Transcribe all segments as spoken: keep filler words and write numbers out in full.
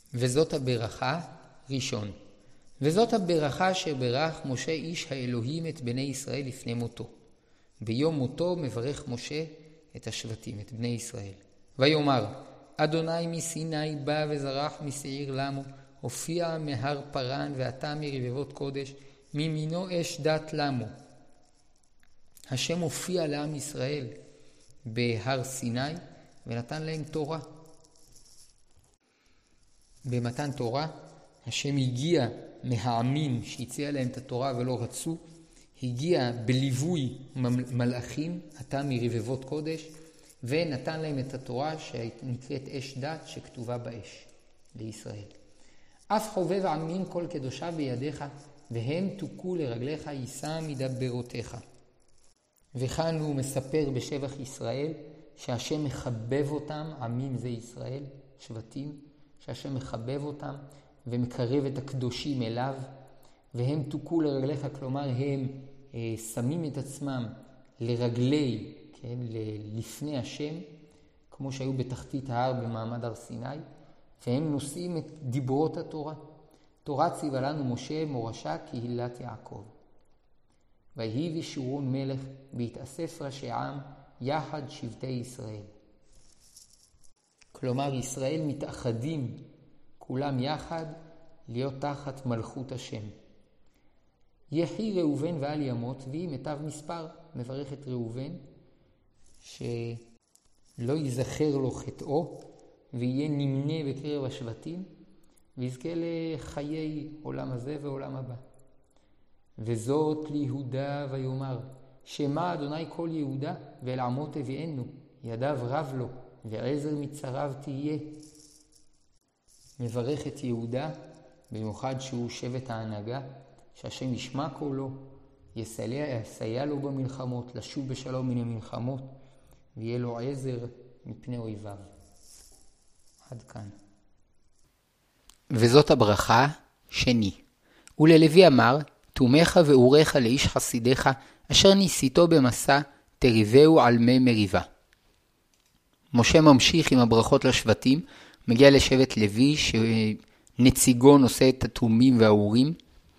וזאת הברכה ראשון. וזאת הברכה שברך משה איש האלוהים את בני ישראל לפני מותו. ביום מותו מברך משה את השבטים, את בני ישראל. ויאמר, אדוני מסיני בא וזרח משעיר למו, הופיע מהר פרן ואתה מרבבות קודש, מימינו אש דת למו. השם הופיע לעם ישראל בהר סיני ונתן להם תורה. במתן תורה השם הגיע מהעמים שהציע להם את התורה ולא רצו, הגיע בליווי מלאכים, אתה מרבבות קודש, ונתן להם את התורה שנקראת אש דת שכתובה באש לישראל. אף חובב עמים כל קדושה בידיך, והם תוקו לרגליך יישא מדברותיך. וכאן הוא מספר בשבח ישראל שהשם מחבב אותם, עמים זה ישראל, שבטים, שהשם מחבב אותם ומקרב את הקדושים אליו, והם תוקו לרגליך, כלומר הם אה, שמים את עצמם לרגלי, כן, לפני השם, כמו שהיו בתחתית ההר במעמד הר סיני, והם נושאים את דיברות התורה. תורה ציווה לנו משה מורשה קהילת יעקב. ויהי ושורון מלך בהתאסף ראשי עם יחד שבטי ישראל. כלומר ישראל מתאחדים כולם יחד להיות תחת מלכות השם. יחי ראובן ואל ימות, והיא מיטב מספר, מברך את ראובן שלא יזכר לו חטאו ויהיה נמנה בקרב השבטים ויזכה לחיי עולם הזה ועולם הבא. וזאת ליהודה ויאמר, שמע אדוני כל יהודה ואל עמות הביאנו, ידיו רב לו ועזר מצריו תהיה. מברך את יהודה, במיוחד שהוא שבט ההנהגה, שהשם ישמע קולו, יסייע, יסייע לו במלחמות, לשוב בשלום מן המלחמות, ויהיה לו עזר מפני אויביו. עד כאן. וזאת הברכה שני. וללוי אמר, תומך ואורך לאיש חסידך, אשר ניסיתו במסע, תריבהו על מי מריבה. משה ממשיך עם הברכות לשבטים, מגיע לשבט לוי שנציגו נושא את התומים והאורים,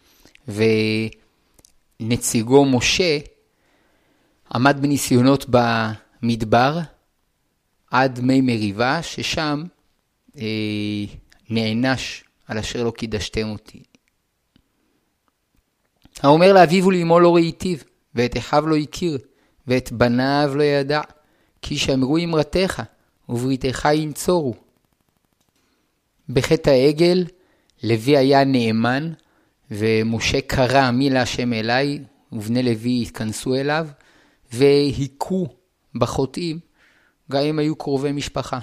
ונציגו משה עמד בניסיונות במדבר עד מי מריבה, ששם אה, נענש על אשר לא קידשתם אותי. האומר לאביו ולאמו לא ראיתיו, ואת אחיו לא הכיר, ואת בניו לא ידע, כי שמרו אמרתך, ובריתך ינצורו. בחטא העגל, לוי היה נאמן, ומשה קרא מי להשם אליי, ובני לוי התכנסו אליו, והיכו בחוטאים, גם אם היו קרובי משפחה.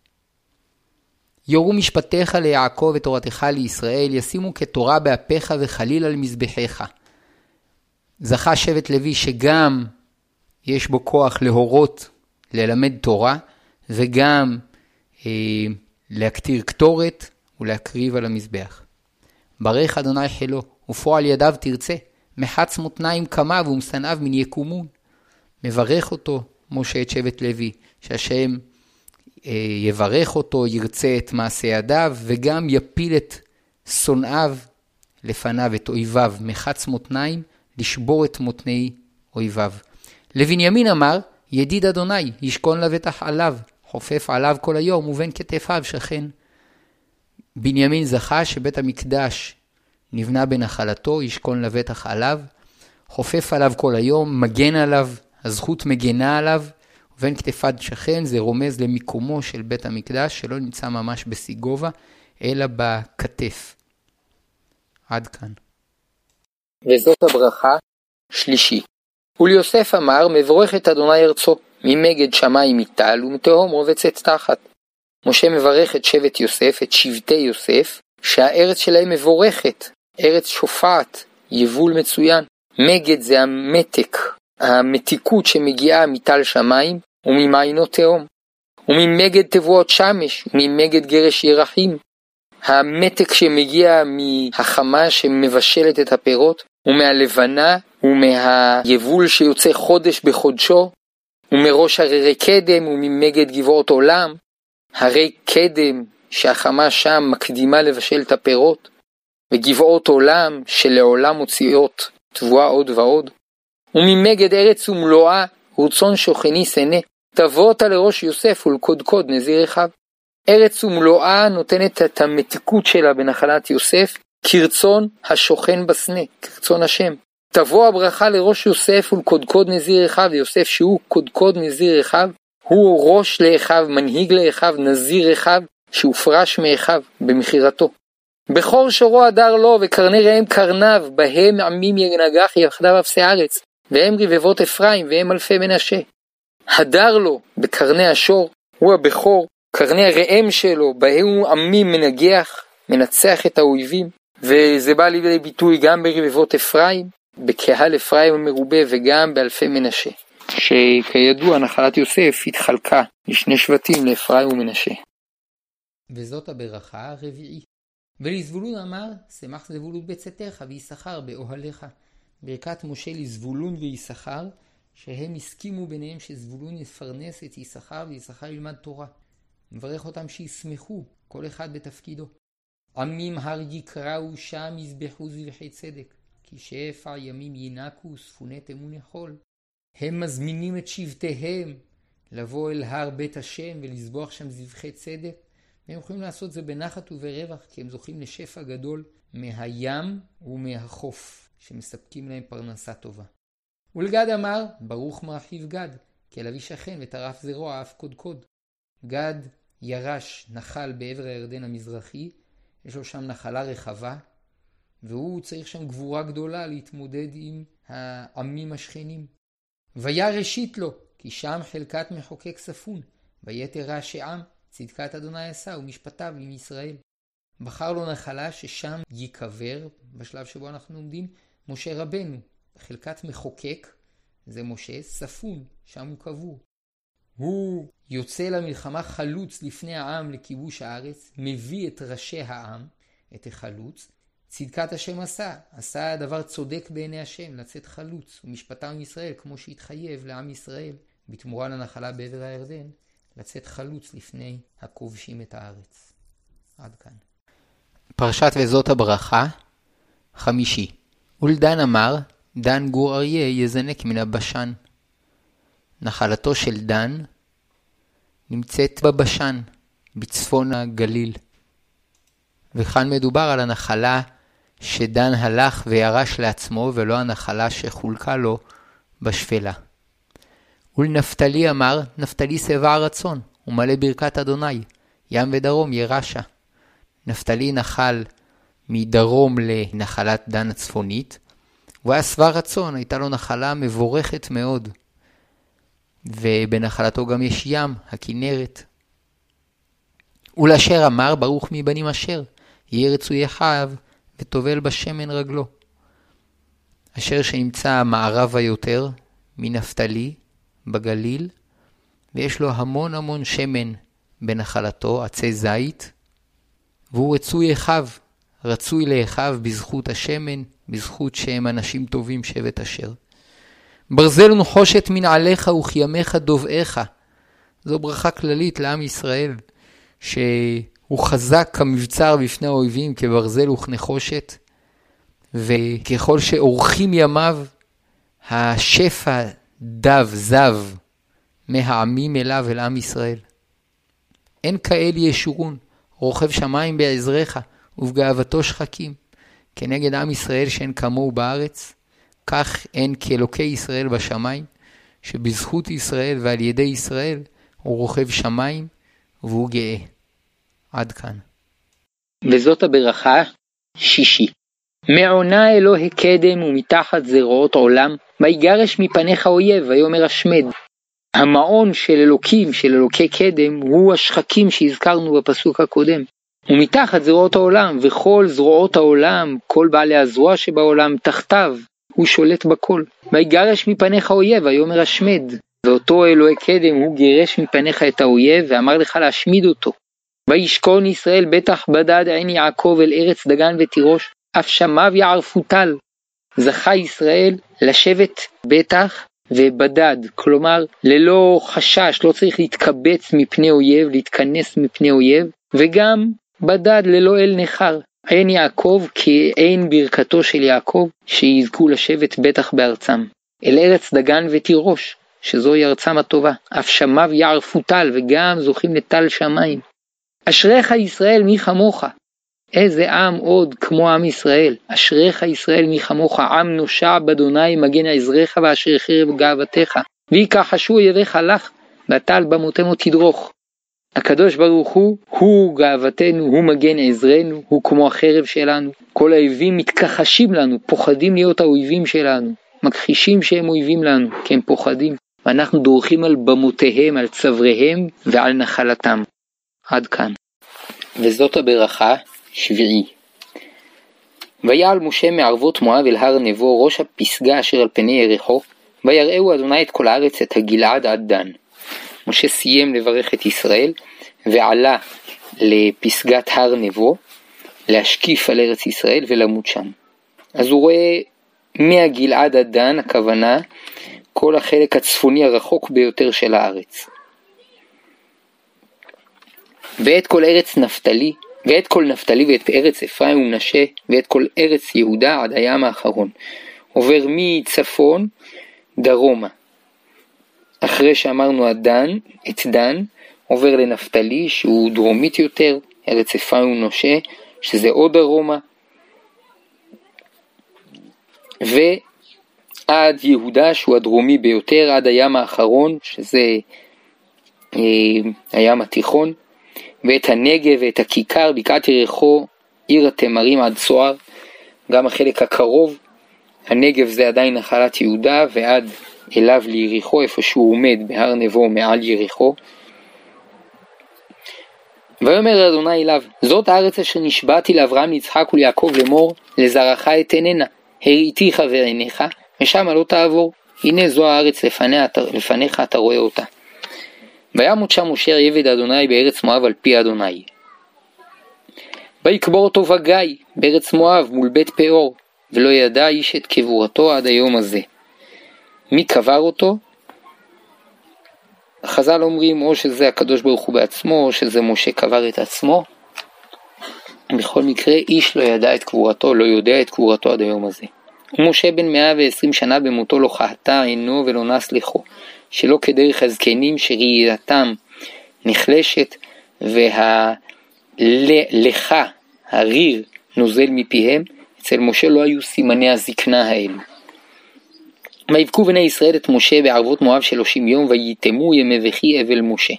יורו משפטיך ליעקב ותורתך לישראל, ישימו כתורה באפיך וחליל על מזבחיך. זכה שבט לוי שגם יש בו כוח להורות, ללמד תורה, וגם אה, להקטיר קטורת ולהקריב על המזבח. ברך אדוני חילו, ופועל ידיו תרצה, מחץ מותניים כמה ומשנאיו מן יקומון. מברך אותו משה את שבט לוי, שהשם אה, יברך אותו, ירצה את מעשה ידיו, וגם יפיל את שונאיו לפניו, את אויביו, מחץ מותניים, לשבור את מותני אויביו. לבנימין אמר, ידיד אדוני, ישכון לבטח עליו, חופף עליו כל היום, ובין כתפיו שכן. בנימין זכה שבית המקדש נבנה בנחלתו, ישכון לבטח עליו, חופף עליו כל היום, מגן עליו, הזכות מגנה עליו, ובין כתפיו שכן, זה רומז למיקומו של בית המקדש, שלא נמצא ממש בסיגובה, אלא בכתף. עד כאן. וזאת הברכה שלישי. וליוסף אמר, מברך את אדוני ארצו, ממגד שמיים מטל ומתהום רובצת תחת. משה מברך את שבט יוסף, את שבטי יוסף, שהארץ שלהם מבורכת, ארץ שופעת, יבול מצוין. מגד זה המתק, המתיקות שמגיעה מטל שמיים וממעיינות תהום. וממגד תבואות שמש, וממגד גרש ירחים. המתק שמגיע מהחמה שמבשלת את הפירות, ומהלבנה, ומהיבול שיוצא חודש בחודשו, ומראש הררי קדם, וממגד גבעות עולם. הרי קדם שהחמה שם מקדימה לבשל את הפירות, וגבעות עולם שלעולם מוציאות תבואה עוד ועוד. וממגד ארץ ומלואה רצון שוכני סנה, תבותה לראש יוסף ולקודקוד נזיר אחיו. ארץ ומלואה נותנת את המתיקות שלה בנחלת יוסף, כרצון השוכן בסנה, כרצון השם. תבוא הברכה לראש יוסף ולקודקוד נזיר אחיו, יוסף שהוא קודקוד נזיר אחיו, הוא ראש לאחיו, מנהיג לאחיו, נזיר אחיו, שהופרש מאחיו במחירתו. בכור שורו הדר לו וקרני ראם קרניו, בהם עמים ינגח יחדיו אפסי ארץ, והם רבבות אפרים והם אלפי מנשה. הדר לו בקרני השור, הוא הבכור, קרני הראם שלו, בהם הוא עמים מנגח, מנצח את האויבים, וזה בא לידי ביטוי גם ברבבות אפרים, בקהל אפרים המרובה וגם באלפי מנשה. שכידוע נחלת יוסף התחלקה לשני שבטים, לאפרים ומנשה. וזאת הברכה הרביעית. ולזבולון אמר, שמח זבולון בצאתך ויששכר באוהליך. ברכת משה לזבולון ויששכר, שהם הסכימו ביניהם שזבולון יפרנס את יששכר ויששכר ילמד תורה. מברך אותם שישמחו, כל אחד בתפקידו. עמים הר יקראו שם יזבחו זבחי צדק, כי שפע ימים ינקו ספונת אמון יכול. הם מזמינים את שבטיהם לבוא אל הר בית השם ולזבוח שם זבחי צדק, והם יכולים לעשות זה בנחת וברווח, כי הם זוכים לשפע גדול מהים ומהחוף, שמספקים להם פרנסה טובה. ולגד אמר, ברוך מאחיו גד, כי אליו שכן וטרף זרוע אף קודקוד. גד ירש נחל בעבר הירדן המזרחי, יש לו שם נחלה רחבה, והוא צריך שם גבורה גדולה להתמודד עם העמים השכנים. ויה ראשית לו, כי שם חלקת מחוקק ספון, ויתר רעשי עם, צדקת אדוני עשה ומשפטיו עם ישראל. בחר לו נחלה ששם ייקבר, בשלב שבו אנחנו עומדים, משה רבנו. חלקת מחוקק, זה משה, ספון, שם הוא קבור. הוא יוצא למלחמה חלוץ לפני העם לכיבוש הארץ, מביא את ראשי העם, את החלוץ. צדקת השם עשה, עשה דבר צודק בעיני השם, לצאת חלוץ, ומשפטיו עם ישראל, כמו שהתחייב לעם ישראל, בתמורה לנחלה בעבר הירדן, לצאת חלוץ לפני הכובשים את הארץ. עד כאן. פרשת וזאת הברכה, חמישי. ולדן אמר, דן גור אריה יזנק מן הבשן. נחלתו של דן נמצאת בבשן, בצפון הגליל. וכאן מדובר על הנחלה שדן הלך וירש לעצמו, ולא הנחלה שחולקה לו בשפלה. ולנפתלי אמר, נפתלי שבע רצון, ומלא ברכת אדוני, ים ודרום ירשה. נפתלי נחל מדרום לנחלת דן הצפונית, הוא היה שבע רצון, הייתה לו נחלה מבורכת מאוד. ובנחלתו גם יש ים, הכנרת. ולאשר אמר, ברוך מבנים אשר, יהיה רצוי אחיו וטובל בשמן רגלו. אשר שנמצא מערבה יותר מנפתלי בגליל, ויש לו המון המון שמן בנחלתו, עצי זית, והוא רצוי אחיו, רצוי לאחיו בזכות השמן, בזכות שהם אנשים טובים שבט אשר. ברזל ונחושת מנעליך וכימיך דובעך. זו ברכה כללית לעם ישראל, שהוא חזק כמבצר בפני האויבים כברזל וכנחושת, וככל שאורכים ימיו, השפע דב, זב, מהעמים אליו אל עם ישראל. אין כאל ישורון, רוכב שמיים בעזרך, ובגאוותו שחקים. כנגד עם ישראל שאין כמוהו בארץ, כך אין כאלוקי ישראל בשמיים, שבזכות ישראל ועל ידי ישראל הוא רוכב שמיים והוא גאה. עד כאן. וזאת הברכה שישי. מעונה אלוהי קדם ומתחת זרועות עולם, ויגרש מפניך אויב, ויאמר השמד. המעון של אלוקים, של אלוקי קדם, הוא השחקים שהזכרנו בפסוק הקודם. ומתחת זרועות העולם, וכל זרועות העולם, כל בעלי הזרוע שבעולם תחתיו, הוא שולט בכל. ויגרש מפניך אויב, ויאמר השמד. ואותו אלוהי קדם הוא גירש מפניך את האויב, ואמר לך להשמיד אותו. וישכון ישראל בטח בדד עין יעקב אל ארץ דגן ותירוש, אף שמיו יערפו טל. זכה ישראל לשבת בטח ובדד, כלומר ללא חשש, לא צריך להתקבץ מפני אויב, להתכנס מפני אויב, וגם בדד ללא אל נחר. עין יעקב כעין ברכתו של יעקב, שיזכו לשבת בטח בארצם. אל ארץ דגן ותירוש, שזוהי ארצם הטובה. אף שמיו יערפו טל, וגם זוכים לטל שמיים. אשריך ישראל מי כמוך. איזה עם עוד כמו עם ישראל. אשריך ישראל מי כמוך, עם נושע באדוני מגן עזרך ואשר חרב גאוותך. ויקחשו אויביך לך, והטל במותמו תדרוך. הקדוש ברוך הוא, הוא גאוותנו, הוא מגן עזרנו, הוא כמו החרב שלנו. כל האויבים מתכחשים לנו, פוחדים להיות האויבים שלנו, מכחישים שהם אויבים לנו, כי הם פוחדים. ואנחנו דורכים על במותיהם, על צוואריהם ועל נחלתם. עד כאן. וזאת הברכה שביעי. ויעל משה מערבות מואב אל הר נבו, ראש הפסגה אשר על פני יריחו, ויראהו אדוני את כל הארץ, את הגלעד עד דן. משה סיים לברך את ישראל, ועלה לפסגת הר נבו, להשקיף על ארץ ישראל ולמות שם. אז הוא רואה מהגלעד עד דן, הכוונה, כל החלק הצפוני הרחוק ביותר של הארץ. ואת כל ארץ נפתלי, ואת כל נפתלי ואת ארץ אפרים ומנשה, ואת כל ארץ יהודה עד הים האחרון. עובר מצפון דרומה. אחרי שאמרנו הדן, את דן, עובר לנפתלי שהוא דרומית יותר, ארץ אפרים ומנשה, שזה עוד דרומה. ועד יהודה שהוא הדרומי ביותר, עד הים האחרון, שזה אה, הים התיכון. ואת הנגב ואת הכיכר, בקעת יריחו, עיר התמרים עד צוער, גם החלק הקרוב. הנגב זה עדיין נחלת יהודה, ועד אליו ליריחו, איפה שהוא עומד בהר נבו מעל יריחו. ויאמר אדוני אליו, זאת הארץ אשר נשבעתי לאברהם ליצחק וליעקב לאמור, לזרעך אתננה, הראיתיך ועיניך, ושם לא תעבור. הנה זו הארץ לפניה, לפניך אתה רואה אותה. וימות שם משה עבד אדוני בארץ מואב על פי אדוני. ויקבור אותו וגיא בארץ מואב מול בית פאור, ולא ידע איש את קבורתו עד היום הזה. מי קבר אותו? החז"ל אומרים או שזה הקדוש ברוך הוא בעצמו, או שזה משה קבר את עצמו. בכל מקרה איש לא ידע את קבורתו, לא יודע את קבורתו עד היום הזה. ומשה בן מאה ועשרים שנה במותו לא חטא עינו ולא נס לחו, שלא כדרך הזקנים שראייתם נחלשת והלך הריר נוזל מפיהם. אצל משה לא היו סימני הזקנה האלו. ויבכו בני ישראל את משה בערבות מואב שלושים יום, וייתמו ימי וכי אבל משה.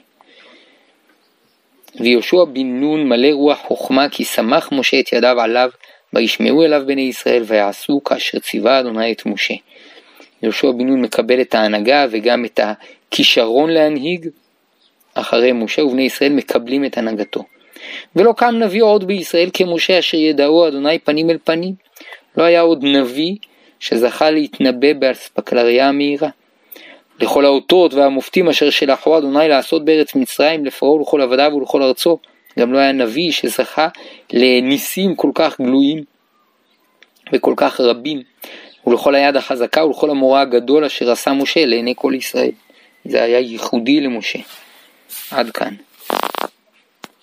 ויהושע בן נון מלא רוח חוכמה, כי שמח משה את ידיו עליו, וישמעו אליו בני ישראל ויעשו כאשר ציווה אדוני את משה. יהושע בן נון מקבל את ההנהגה וגם את הכישרון להנהיג אחרי משה, ובני ישראל מקבלים את הנהגתו. ולא קם נביא עוד בישראל כמשה אשר ידעו אדוני פנים אל פנים. לא היה עוד נביא שזכה להתנבא באספקלריה המהירה. לכל האותות והמופתים אשר שלחו אדוני לעשות בארץ מצרים לפרעה ולכל עבדיו ולכל ארצו, גם לא היה נביא שזכה לניסים כל כך גלויים וכל כך רבים, ולכל היד החזקה ולכל המורא הגדול אשר עשה משה לעיני כל ישראל. זה היה ייחודי למשה. עד כאן.